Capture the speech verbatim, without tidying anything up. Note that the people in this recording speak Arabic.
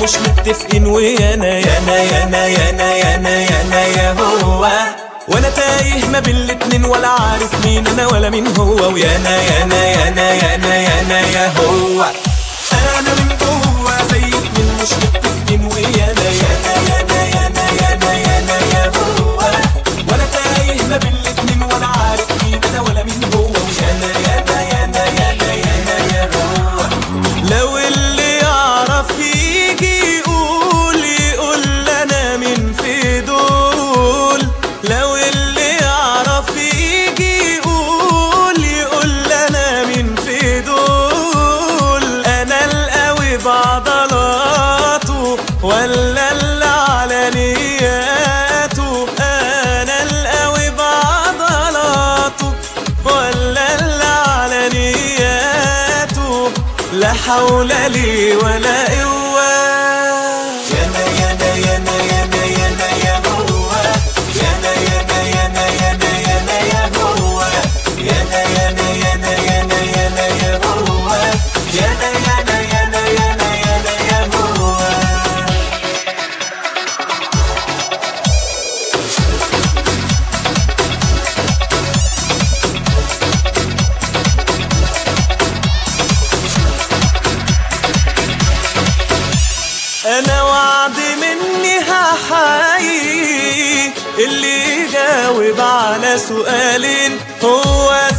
مش متفقين، ويانا يانا يانا يانا يانا يانا يا هو، وانا تايه ما بين الاتنين ولا عارف مين انا ولا مين هو، ويانا يانا يانا يانا يانا يا هو. انا من جوه زي اتنين مش متفقين، ويانا يانا يانا يانا يانا يانا يا هو، وانا تايه ما بين الاتنين ولا عارف مين انا ولا مين هو، ويانا يانا يانا يانا يانا يا هو. لو اللي يعرف يجي يقول يقول انا مين في دول، لو اللي يعرف يجي يقول يقول انا مين في دول، انا القوي بعضلاته ولا اللي على نياته، انا القوي بعضلاته ولا اللي على نياته، لا حول لي ولا قوة. يانا يانا يانا يانا يانا يا هو، يانا يانا يانا يانا يانا يا هو، يانا يانا يانا يانا يانا يا هو، يانا يانا يانا يانا يانا يا هو. انا وعد مني هحيي اللي يجاوب على سؤالين، هو